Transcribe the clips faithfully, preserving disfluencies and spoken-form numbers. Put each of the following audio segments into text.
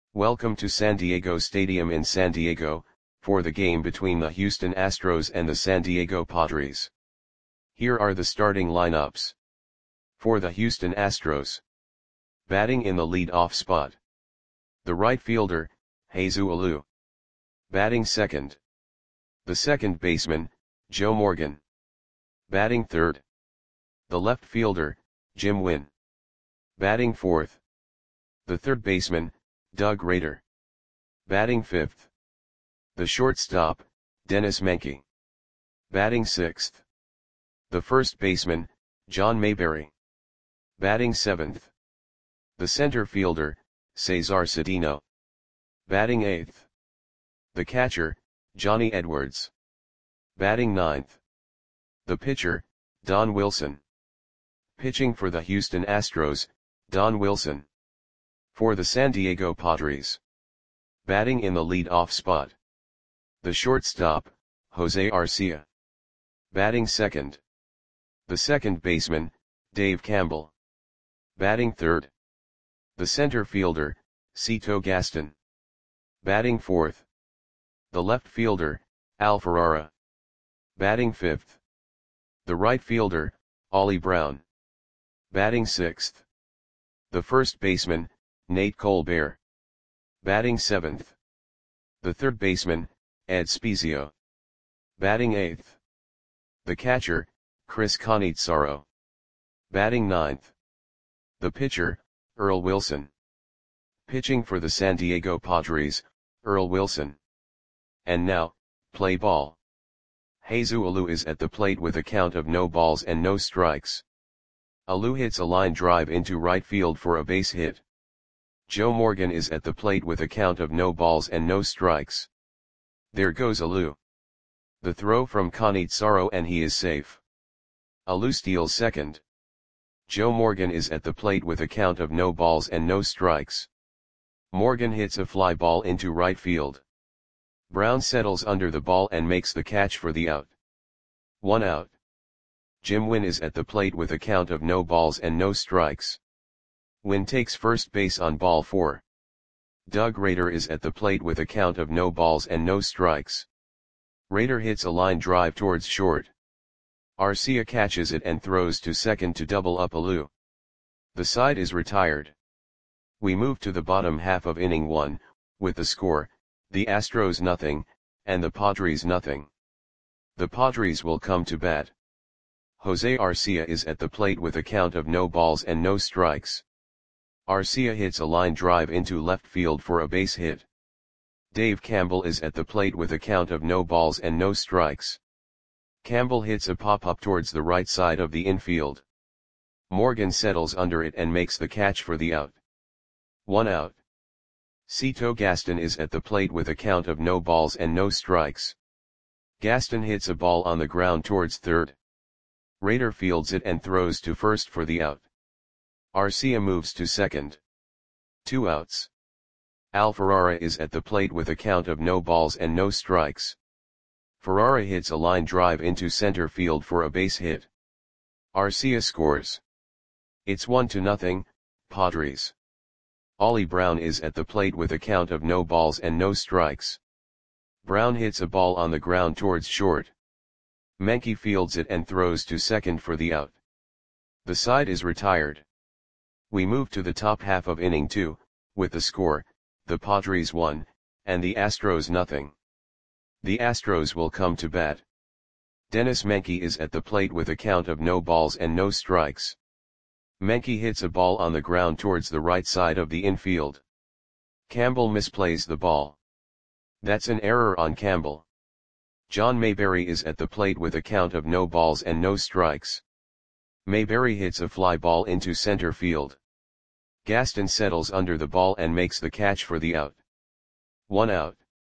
Welcome to San Diego Stadium in San Diego, for the game between the Houston Astros and the San Diego Padres. Here are the starting lineups. For the Houston Astros. Batting in the lead-off spot. The right fielder, Jesus Alou. Batting second. The second baseman, Joe Morgan. Batting third. The left fielder, Jim Wynn. Batting fourth. The third baseman, Doug Rader. Batting fifth. The shortstop, Dennis Menke. Batting sixth. The first baseman, John Mayberry. Batting seventh. The center fielder, Cesar Cedeno. Batting eighth. The catcher, Johnny Edwards. Batting ninth. The pitcher, Don Wilson. Pitching for the Houston Astros, Don Wilson. For the San Diego Padres. Batting in the lead-off spot. The shortstop, Jose Arcia. Batting second. The second baseman, Dave Campbell. Batting third. The center fielder, Cito Gaston. Batting fourth. The left fielder, Al Ferrara. Batting fifth. The right fielder, Ollie Brown. Batting sixth. The first baseman, Nate Colbert. Batting seventh. The third baseman, Ed Spezio. Batting eighth. The catcher, Chris Cannizzaro. Batting ninth. The pitcher, Earl Wilson. Pitching for the San Diego Padres, Earl Wilson. And now, play ball. Jesus Alou is at the plate with a count of no balls and no strikes. Alou hits a line drive into right field for a base hit. Joe Morgan is at the plate with a count of no balls and no strikes. There goes Alou. The throw from Cannizzaro and he is safe. Alou steals second. Joe Morgan is at the plate with a count of no balls and no strikes. Morgan hits a fly ball into right field. Brown settles under the ball and makes the catch for the out. One out. Jim Wynn is at the plate with a count of no balls and no strikes. Wynn takes first base on ball four. Doug Rader is at the plate with a count of no balls and no strikes. Rader hits a line drive towards short. Arcia catches it and throws to second to double up Alou. The side is retired. We move to the bottom half of inning one, with the score, the Astros nothing, and the Padres nothing. The Padres will come to bat. Jose Arcia is at the plate with a count of no balls and no strikes. Arcia hits a line drive into left field for a base hit. Dave Campbell is at the plate with a count of no balls and no strikes. Campbell hits a pop-up towards the right side of the infield. Morgan settles under it and makes the catch for the out. One out. Cito Gaston is at the plate with a count of no balls and no strikes. Gaston hits a ball on the ground towards third. Rader fields it and throws to first for the out. Arcia moves to second. Two outs. Al Ferrara is at the plate with a count of no balls and no strikes. Ferrara hits a line drive into center field for a base hit. Arcia scores. It's one to nothing, Padres. Ollie Brown is at the plate with a count of no balls and no strikes. Brown hits a ball on the ground towards short. Menke fields it and throws to second for the out. The side is retired. We move to the top half of inning two, with the score, the Padres one, and the Astros nothing. The Astros will come to bat. Dennis Menke is at the plate with a count of no balls and no strikes. Menke hits a ball on the ground towards the right side of the infield. Campbell misplays the ball. That's an error on Campbell. John Mayberry is at the plate with a count of no balls and no strikes. Mayberry hits a fly ball into center field. Gaston settles under the ball and makes the catch for the out. One out.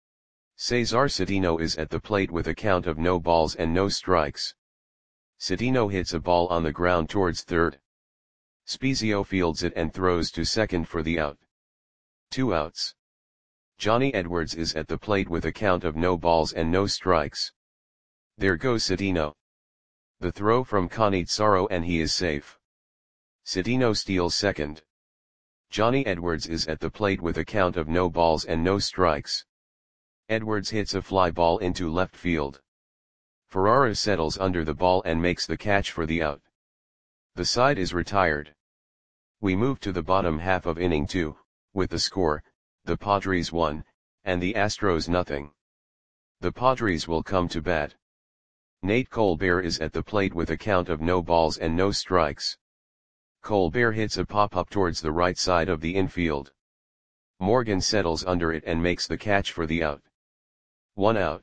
Cesar Cedeno is at the plate with a count of no balls and no strikes. Cedeno hits a ball on the ground towards third. Spezio fields it and throws to second for the out. Two outs. Johnny Edwards is at the plate with a count of no balls and no strikes. There goes Cedeno. The throw from Cannizzaro and he is safe. Cedeno steals second. Johnny Edwards is at the plate with a count of no balls and no strikes. Edwards hits a fly ball into left field. Ferrara settles under the ball and makes the catch for the out. The side is retired. We move to the bottom half of inning two, with the score, the Padres one, and the Astros nothing. The Padres will come to bat. Nate Colbert is at the plate with a count of no balls and no strikes. Colbert hits a pop-up towards the right side of the infield. Morgan settles under it and makes the catch for the out. One out.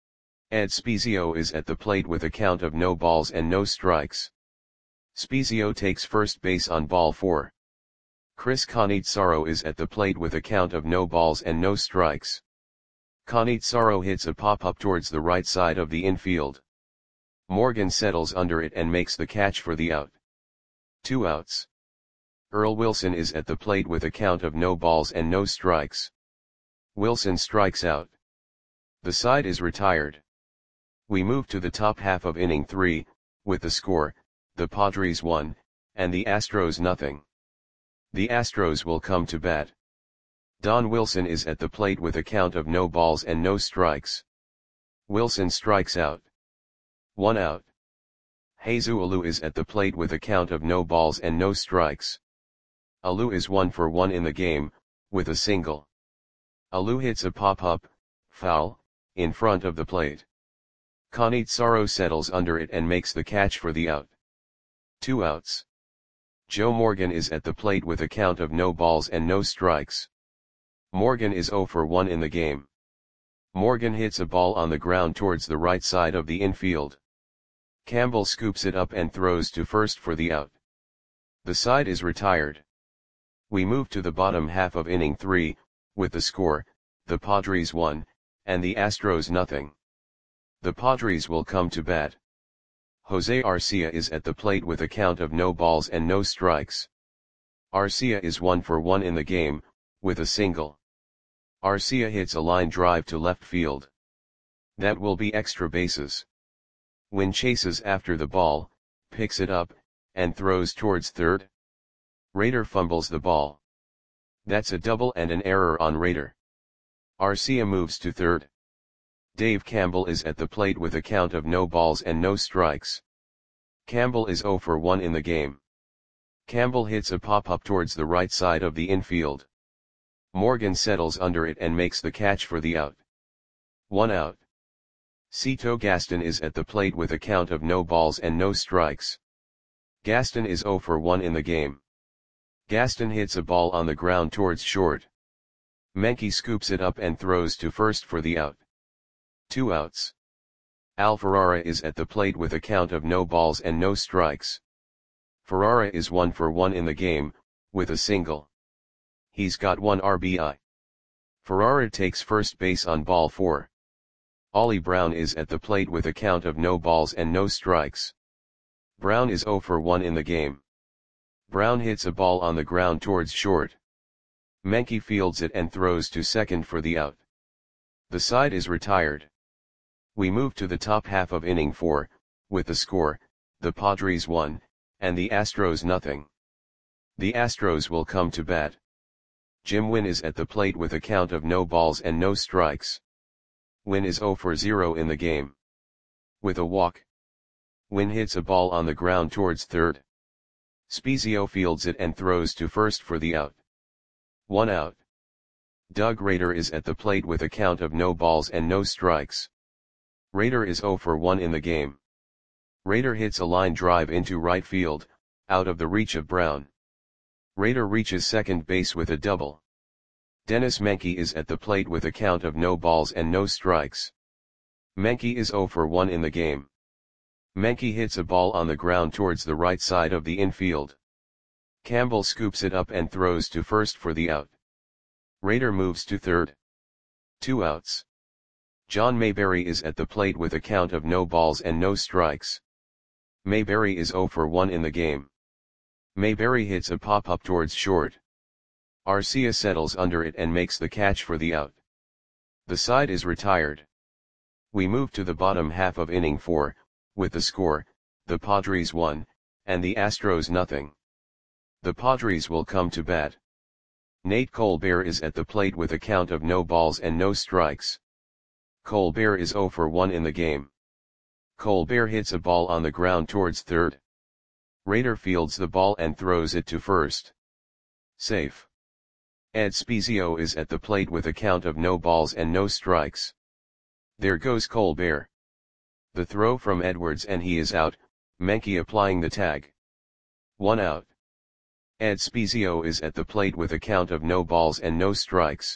Ed Spezio is at the plate with a count of no balls and no strikes. Spezio takes first base on ball four. Chris Cannizzaro is at the plate with a count of no balls and no strikes. Cannizzaro hits a pop-up towards the right side of the infield. Morgan settles under it and makes the catch for the out. Two outs. Earl Wilson is at the plate with a count of no balls and no strikes. Wilson strikes out. The side is retired. We move to the top half of inning three, with the score, the Padres one, and the Astros nothing. The Astros will come to bat. Don Wilson is at the plate with a count of no balls and no strikes. Wilson strikes out. One out. Jesus Alou is at the plate with a count of no balls and no strikes. Alou is one for one in the game, with a single. Alou hits a pop-up, foul, in front of the plate. Cannizzaro settles under it and makes the catch for the out. Two outs. Joe Morgan is at the plate with a count of no balls and no strikes. Morgan is zero for one in the game. Morgan hits a ball on the ground towards the right side of the infield. Campbell scoops it up and throws to first for the out. The side is retired. We move to the bottom half of inning three, with the score, the Padres one, and the Astros nothing. The Padres will come to bat. Jose Arcia is at the plate with a count of no balls and no strikes. Arcia is one for one in the game, with a single. Arcia hits a line drive to left field. That will be extra bases. Wynn chases after the ball, picks it up, and throws towards third. Rader fumbles the ball. That's a double and an error on Rader. Arcia moves to third. Dave Campbell is at the plate with a count of no balls and no strikes. Campbell is zero for one in the game. Campbell hits a pop-up towards the right side of the infield. Morgan settles under it and makes the catch for the out. One out. Cito Gaston is at the plate with a count of no balls and no strikes. Gaston is zero for one in the game. Gaston hits a ball on the ground towards short. Menke scoops it up and throws to first for the out. Two outs. Al Ferrara is at the plate with a count of no balls and no strikes. Ferrara is one for one in the game, with a single. He's got one R B I. Ferrara takes first base on ball four. Ollie Brown is at the plate with a count of no balls and no strikes. Brown is zero for one in the game. Brown hits a ball on the ground towards short. Menke fields it and throws to second for the out. The side is retired. We move to the top half of inning four, with the score, the Padres one, and the Astros nothing. The Astros will come to bat. Jim Wynn is at the plate with a count of no balls and no strikes. Wynn is zero for zero in the game. With a walk. Wynn hits a ball on the ground towards third. Spezio fields it and throws to first for the out. One out. Doug Rader is at the plate with a count of no balls and no strikes. Rader is zero for one in the game. Rader hits a line drive into right field, out of the reach of Brown. Rader reaches second base with a double. Dennis Menke is at the plate with a count of no balls and no strikes. Menke is zero for one in the game. Menke hits a ball on the ground towards the right side of the infield. Campbell scoops it up and throws to first for the out. Rader moves to third. Two outs. John Mayberry is at the plate with a count of no balls and no strikes. Mayberry is zero for one in the game. Mayberry hits a pop-up towards short. Arcia settles under it and makes the catch for the out. The side is retired. We move to the bottom half of inning four, with the score, the Padres one, and the Astros nothing. The Padres will come to bat. Nate Colbert is at the plate with a count of no balls and no strikes. Colbert is zero for one in the game. Colbert hits a ball on the ground towards third. Raider fields the ball and throws it to first. Safe. Ed Spiezio is at the plate with a count of no balls and no strikes. There goes Colbert. The throw from Edwards and he is out, Menke applying the tag. One out. Ed Spiezio is at the plate with a count of no balls and no strikes.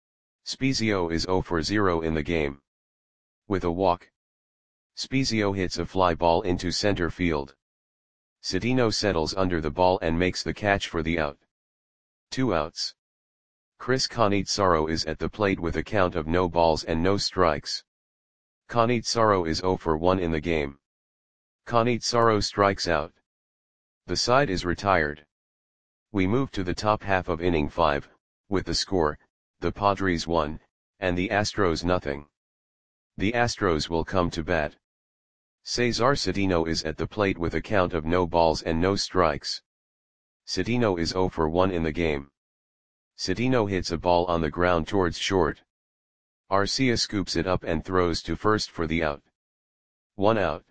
Spiezio is zero for zero in the game. With a walk, Spiezio hits a fly ball into center field. Cedeno settles under the ball and makes the catch for the out. Two outs. Chris Cannizzaro is at the plate with a count of no balls and no strikes. Cannizzaro is zero for one in the game. Cannizzaro strikes out. The side is retired. We move to the top half of inning five, with the score, the Padres one, and the Astros nothing. The Astros will come to bat. Cesar Cedeno is at the plate with a count of no balls and no strikes. Cedeno is zero for one in the game. Cedeno hits a ball on the ground towards short. Arcia scoops it up and throws to first for the out. One out.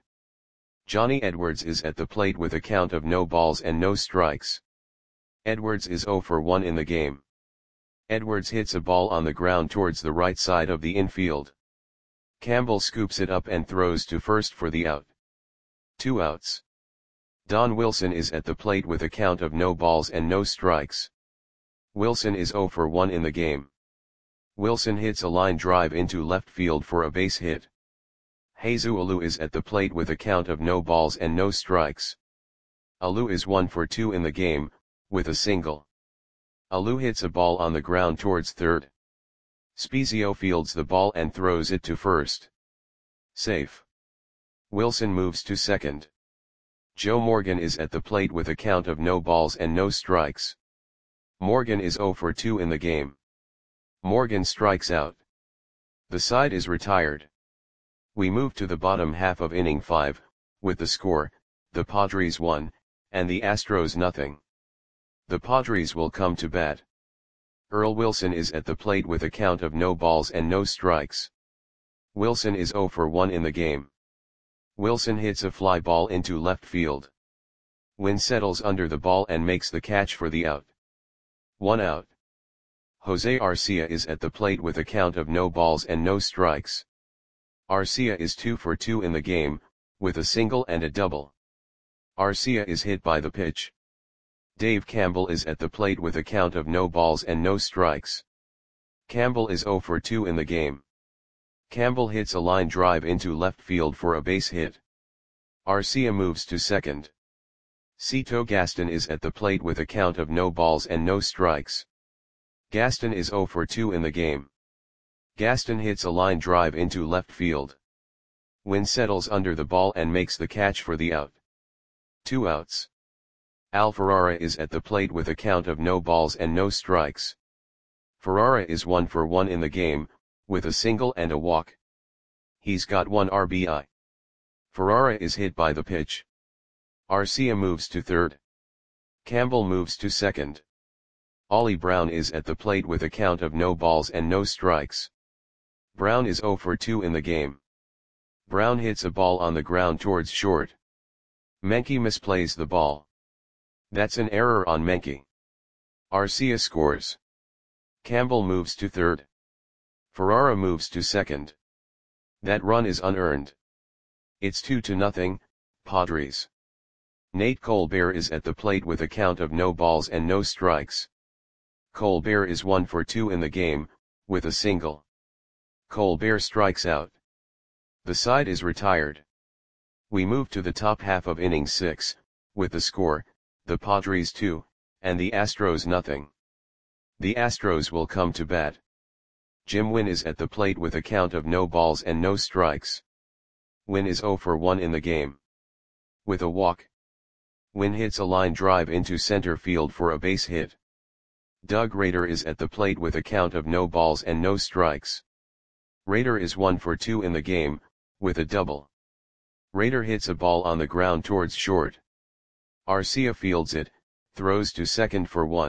Johnny Edwards is at the plate with a count of no balls and no strikes. Edwards is zero for one in the game. Edwards hits a ball on the ground towards the right side of the infield. Campbell scoops it up and throws to first for the out. Two outs. Don Wilson is at the plate with a count of no balls and no strikes. Wilson is zero for one in the game. Wilson hits a line drive into left field for a base hit. Jesus Alou is at the plate with a count of no balls and no strikes. Alou is one for two in the game, with a single. Alou hits a ball on the ground towards third. Spiezio fields the ball and throws it to first. Safe. Wilson moves to second. Joe Morgan is at the plate with a count of no balls and no strikes. Morgan is zero for two in the game. Morgan strikes out. The side is retired. We move to the bottom half of inning five, with the score, the Padres one, and the Astros nothing. The Padres will come to bat. Earl Wilson is at the plate with a count of no balls and no strikes. Wilson is zero for one in the game. Wilson hits a fly ball into left field. Wynn settles under the ball and makes the catch for the out. One out. Jose Arcia is at the plate with a count of no balls and no strikes. Arcia is two for two in the game, with a single and a double. Arcia is hit by the pitch. Dave Campbell is at the plate with a count of no balls and no strikes. Campbell is zero for two in the game. Campbell hits a line drive into left field for a base hit. Arcia moves to second. Cito Gaston is at the plate with a count of no balls and no strikes. Gaston is zero for two in the game. Gaston hits a line drive into left field. Wynn settles under the ball and makes the catch for the out. Two outs. Al Ferrara is at the plate with a count of no balls and no strikes. Ferrara is one for one in the game, with a single and a walk. He's got one R B I. Ferrara is hit by the pitch. Arcia moves to third. Campbell moves to second. Ollie Brown is at the plate with a count of no balls and no strikes. Brown is zero for two in the game. Brown hits a ball on the ground towards short. Menke misplays the ball. That's an error on Menke. Arcia scores. Campbell moves to third. Ferrara moves to second. That run is unearned. It's two to nothing, Padres. Nate Colbert is at the plate with a count of no balls and no strikes. Colbert is one for two in the game, with a single. Colbert strikes out. The side is retired. We move to the top half of inning six, with the score, the Padres two, and the Astros nothing. The Astros will come to bat. Jim Wynn is at the plate with a count of no balls and no strikes. Wynn is zero for one in the game. With a walk, Wynn hits a line drive into center field for a base hit. Doug Rader is at the plate with a count of no balls and no strikes. Rader is one for two in the game, with a double. Rader hits a ball on the ground towards short. Arcia fields it, throws to second for one,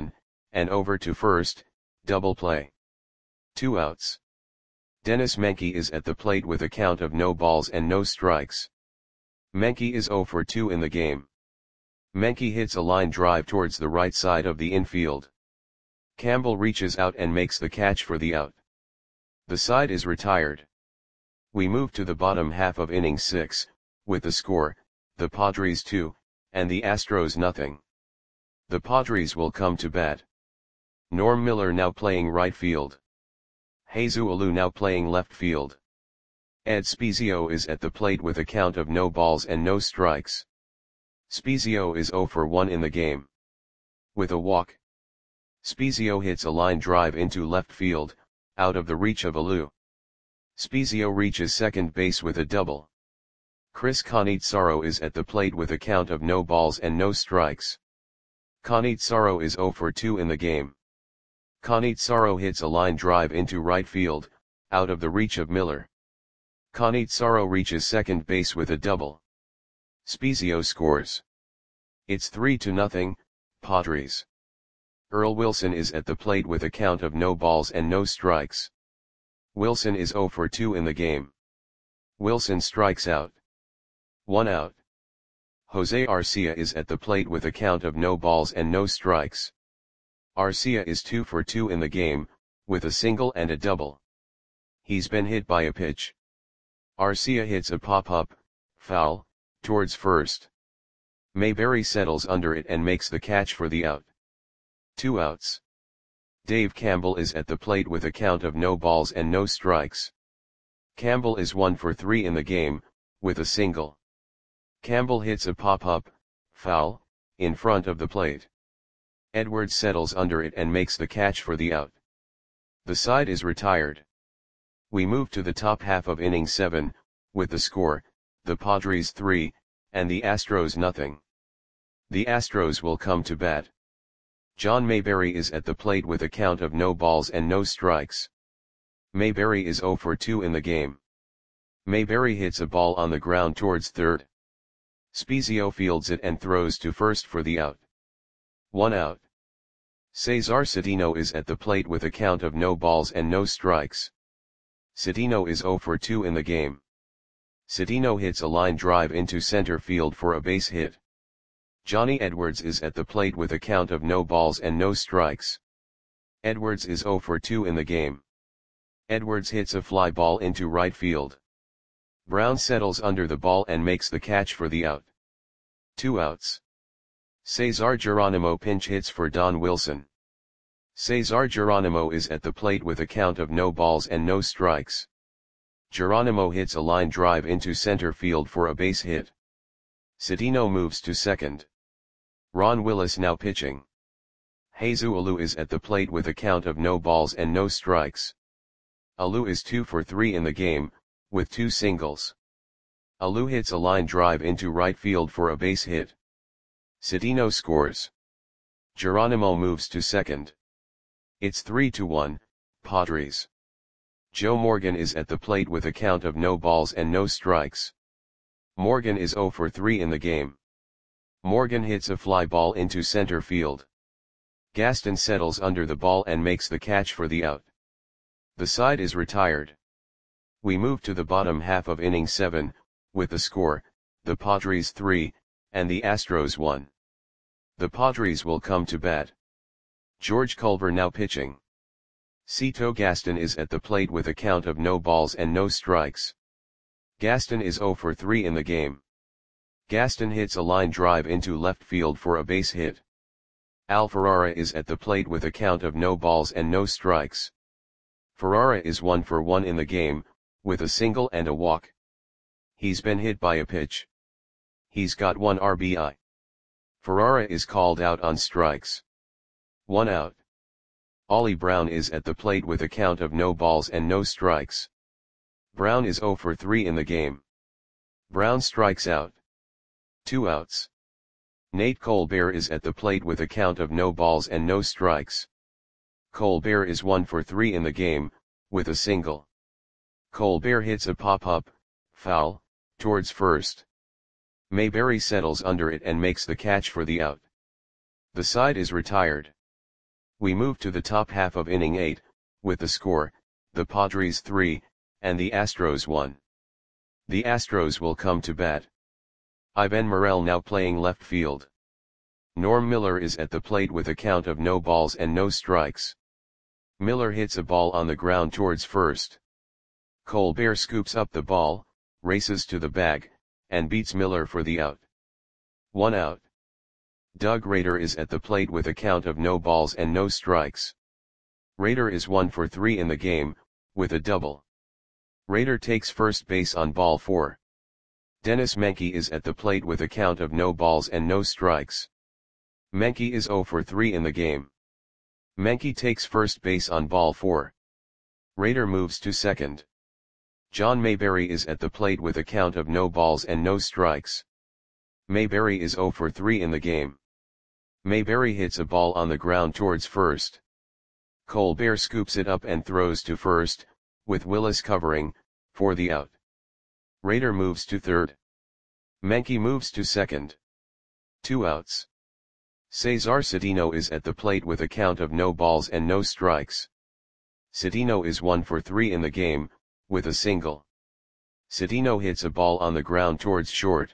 and over to first, double play. Two outs. Dennis Menke is at the plate with a count of no balls and no strikes. Menke is oh for two in the game. Menke hits a line drive towards the right side of the infield. Campbell reaches out and makes the catch for the out. The side is retired. We move to the bottom half of inning six, with the score, the Padres two, and the Astros nothing. The Padres will come to bat. Norm Miller now playing right field. Jesus Alou now playing left field. Ed Spezio is at the plate with a count of no balls and no strikes. Spezio is oh for one in the game. With a walk. Spezio hits a line drive into left field, out of the reach of Alou. Spezio reaches second base with a double. Chris Cannizzaro is at the plate with a count of no balls and no strikes. Cannizzaro is oh for two in the game. Cannizzaro hits a line drive into right field, out of the reach of Miller. Cannizzaro reaches second base with a double. Spezio scores. It's three to nothing, Padres. Earl Wilson is at the plate with a count of no balls and no strikes. Wilson is oh for two in the game. Wilson strikes out. One out. Jose Arcia is at the plate with a count of no balls and no strikes. Arcia is two for two in the game, with a single and a double. He's been hit by a pitch. Arcia hits a pop-up, foul, towards first. Mayberry settles under it and makes the catch for the out. Two outs. Dave Campbell is at the plate with a count of no balls and no strikes. Campbell is one for three in the game, with a single. Campbell hits a pop-up, foul, in front of the plate. Edwards settles under it and makes the catch for the out. The side is retired. We move to the top half of inning seven, with the score, the Padres three, and the Astros nothing. The Astros will come to bat. John Mayberry is at the plate with a count of no balls and no strikes. Mayberry is oh for two in the game. Mayberry hits a ball on the ground towards third. Spezio fields it and throws to first for the out. One out. Cesar Citino is at the plate with a count of no balls and no strikes. Citino is oh for two in the game. Citino hits a line drive into center field for a base hit. Johnny Edwards is at the plate with a count of no balls and no strikes. Edwards is oh for two in the game. Edwards hits a fly ball into right field. Brown settles under the ball and makes the catch for the out. Two outs. Cesar Geronimo pinch hits for Don Wilson. Cesar Geronimo is at the plate with a count of no balls and no strikes. Geronimo hits a line drive into center field for a base hit. Citino moves to second. Ron Willis now pitching. Jesus Alou is at the plate with a count of no balls and no strikes. Alou is two for three in the game, with two singles. Alou hits a line drive into right field for a base hit. Citino scores. Geronimo moves to second. It's three to one, Padres. Joe Morgan is at the plate with a count of no balls and no strikes. Morgan is oh for three in the game. Morgan hits a fly ball into center field. Gaston settles under the ball and makes the catch for the out. The side is retired. We move to the bottom half of inning seven, with the score, the Padres three, and the Astros one. The Padres will come to bat. George Culver now pitching. Cito Gaston is at the plate with a count of no balls and no strikes. Gaston is oh for three in the game. Gaston hits a line drive into left field for a base hit. Al Ferrara is at the plate with a count of no balls and no strikes. Ferrara is one for one in the game, with a single and a walk. He's been hit by a pitch. He's got one R B I. Ferrara is called out on strikes. One out. Ollie Brown is at the plate with a count of no balls and no strikes. Brown is oh for three in the game. Brown strikes out. Two outs. Nate Colbert is at the plate with a count of no balls and no strikes. Colbert is one for three in the game, with a single. Colbert hits a pop-up, foul, towards first. Mayberry settles under it and makes the catch for the out. The side is retired. We move to the top half of inning eight, with the score, the Padres three, and the Astros one. The Astros will come to bat. Ivan Morel now playing left field. Norm Miller is at the plate with a count of no balls and no strikes. Miller hits a ball on the ground towards first. Colbert scoops up the ball, races to the bag, and beats Miller for the out. One out. Doug Rader is at the plate with a count of no balls and no strikes. Rader is one for three in the game, with a double. Rader takes first base on ball four. Dennis Menke is at the plate with a count of no balls and no strikes. Menke is zero for three in the game. Menke takes first base on ball four. Rader moves to second. John Mayberry is at the plate with a count of no balls and no strikes. Mayberry is zero for three in the game. Mayberry hits a ball on the ground towards first. Colbert scoops it up and throws to first, with Willis covering, for the out. Rader moves to third. Menke moves to second. Two outs. Cesar Cedeno is at the plate with a count of no balls and no strikes. Cedeno is one for three in the game, with a single. Cedeno hits a ball on the ground towards short.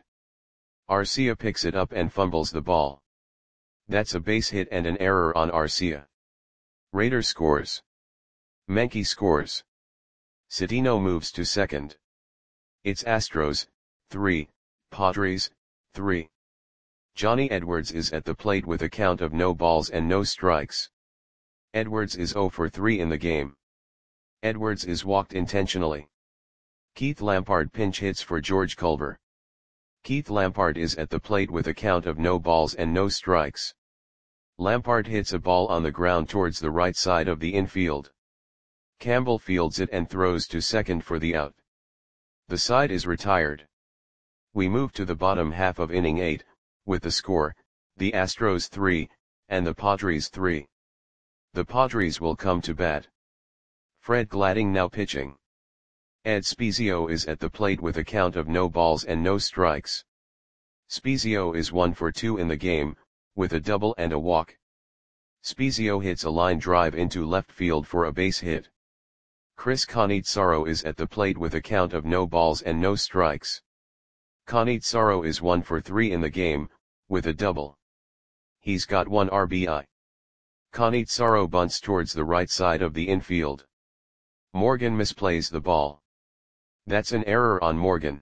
Arcia picks it up and fumbles the ball. That's a base hit and an error on Arcia. Rader scores. Menke scores. Cedeno moves to second. It's Astros, three, Padres, three. Johnny Edwards is at the plate with a count of no balls and no strikes. Edwards is zero for three in the game. Edwards is walked intentionally. Keith Lampard pinch hits for George Culver. Keith Lampard is at the plate with a count of no balls and no strikes. Lampard hits a ball on the ground towards the right side of the infield. Campbell fields it and throws to second for the out. The side is retired. We move to the bottom half of inning eight, with the score, the Astros three, and the Padres three. The Padres will come to bat. Fred Gladding now pitching. Ed Spezio is at the plate with a count of no balls and no strikes. Spezio is one for two in the game, with a double and a walk. Spezio hits a line drive into left field for a base hit. Chris Cannizzaro is at the plate with a count of no balls and no strikes. Cannizzaro is one for three in the game, with a double. He's got one R B I. Cannizzaro bunts towards the right side of the infield. Morgan misplays the ball. That's an error on Morgan.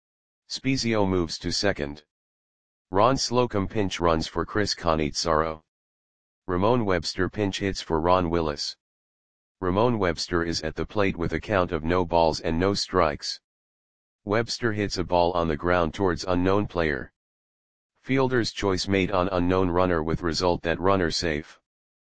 Spezio moves to second. Ron Slocum pinch runs for Chris Cannizzaro. Ramon Webster pinch hits for Ron Willis. Ramon Webster is at the plate with a count of no balls and no strikes. Webster hits a ball on the ground towards unknown player. Fielder's choice made on unknown runner with result that runner safe.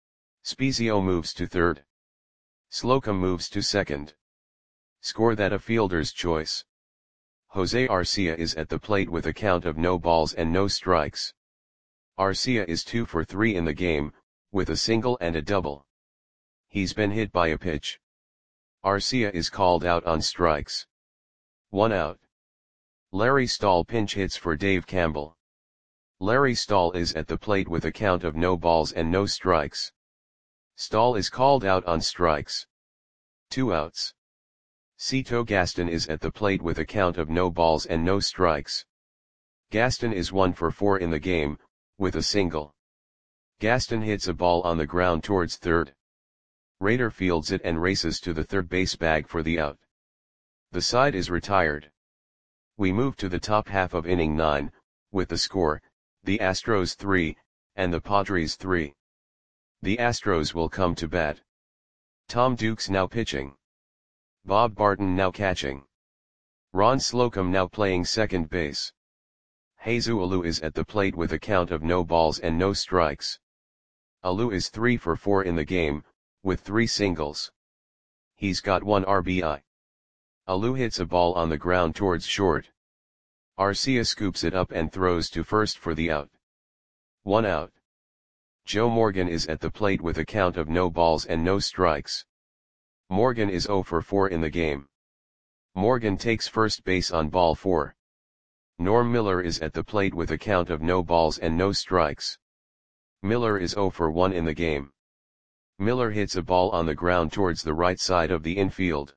Spezio moves to third. Slocum moves to second. Score that a fielder's choice. Jose Arcia is at the plate with a count of no balls and no strikes. Arcia is two for three in the game, with a single and a double. He's been hit by a pitch. Arcia is called out on strikes. One out. Larry Stahl pinch hits for Dave Campbell. Larry Stahl is at the plate with a count of no balls and no strikes. Stahl is called out on strikes. Two outs. Cito Gaston is at the plate with a count of no balls and no strikes. Gaston is one for four in the game, with a single. Gaston hits a ball on the ground towards third. Rader fields it and races to the third base bag for the out. The side is retired. We move to the top half of inning nine, with the score, the Astros three, and the Padres three. The Astros will come to bat. Tom Dukes now pitching. Bob Barton now catching. Ron Slocum now playing second base. Jesus Alou is at the plate with a count of no balls and no strikes. Alou is three for four in the game, with three singles. He's got one R B I. Alou hits a ball on the ground towards short. Arcia scoops it up and throws to first for the out. One out. Joe Morgan is at the plate with a count of no balls and no strikes. Morgan is zero for four in the game. Morgan takes first base on ball four. Norm Miller is at the plate with a count of no balls and no strikes. Miller is zero for one in the game. Miller hits a ball on the ground towards the right side of the infield.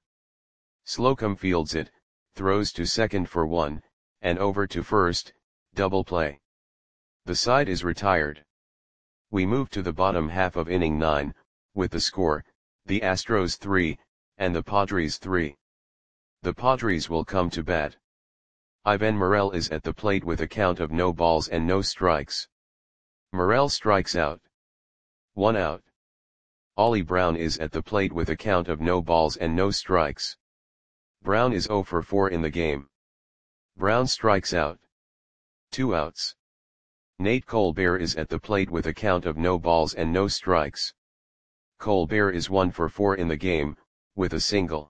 Slocum fields it, throws to second for one, and over to first, double play. The side is retired. We move to the bottom half of inning nine, with the score, the Astros three, and the Padres three. The Padres will come to bat. Ivan Morel is at the plate with a count of no balls and no strikes. Morel strikes out. One out. Ollie Brown is at the plate with a count of no balls and no strikes. Brown is zero for four in the game. Brown strikes out. Two outs. Nate Colbert is at the plate with a count of no balls and no strikes. Colbert is one for four in the game, with a single.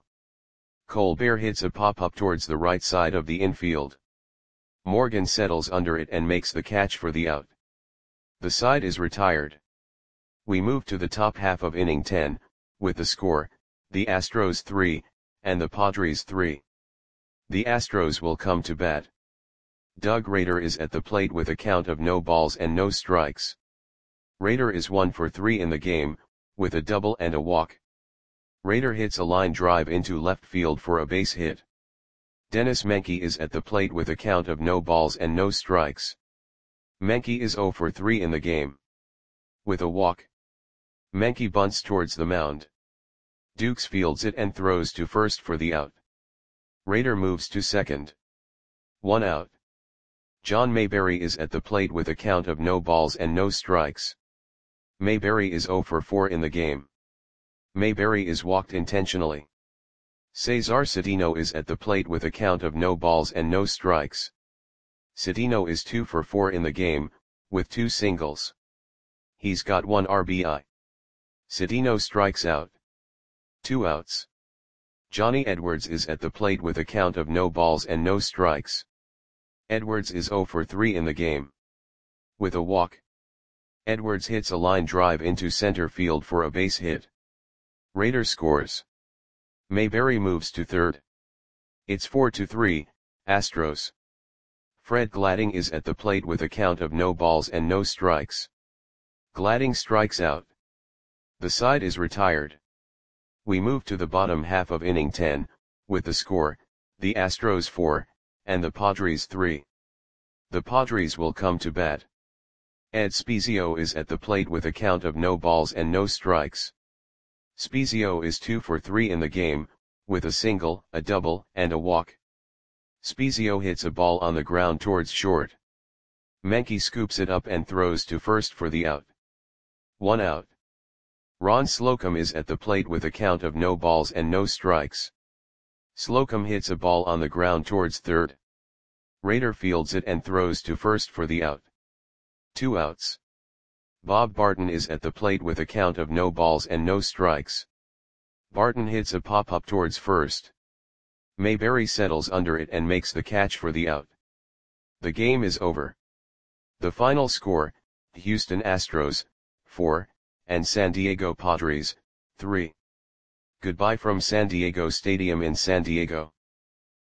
Colbert hits a pop-up towards the right side of the infield. Morgan settles under it and makes the catch for the out. The side is retired. We move to the top half of inning ten, with the score, the Astros three, and the Padres three. The Astros will come to bat. Doug Rader is at the plate with a count of no balls and no strikes. Rader is one for three in the game, with a double and a walk. Rader hits a line drive into left field for a base hit. Dennis Menke is at the plate with a count of no balls and no strikes. Menke is zero for three in the game. With a walk. Menke bunts towards the mound. Dukes fields it and throws to first for the out. Rader moves to second. One out. John Mayberry is at the plate with a count of no balls and no strikes. Mayberry is zero for four in the game. Mayberry is walked intentionally. Cesar Cedeno is at the plate with a count of no balls and no strikes. Cedeno is two for four in the game, with two singles. He's got one R B I. Cedeno strikes out. Two outs. Johnny Edwards is at the plate with a count of no balls and no strikes. Edwards is zero for three in the game. With a walk. Edwards hits a line drive into center field for a base hit. Rader scores. Mayberry moves to third. It's four to three, Astros. Fred Gladding is at the plate with a count of no balls and no strikes. Gladding strikes out. The side is retired. We move to the bottom half of inning ten, with the score, the Astros four, and the Padres three. The Padres will come to bat. Ed Spezio is at the plate with a count of no balls and no strikes. Spezio is two for three in the game, with a single, a double, and a walk. Spezio hits a ball on the ground towards short. Menke scoops it up and throws to first for the out. One out. Ron Slocum is at the plate with a count of no balls and no strikes. Slocum hits a ball on the ground towards third. Rader fields it and throws to first for the out. Two outs. Bob Barton is at the plate with a count of no balls and no strikes. Barton hits a pop-up towards first. Mayberry settles under it and makes the catch for the out. The game is over. The final score, Houston Astros, four, and San Diego Padres, three. Goodbye from San Diego Stadium in San Diego.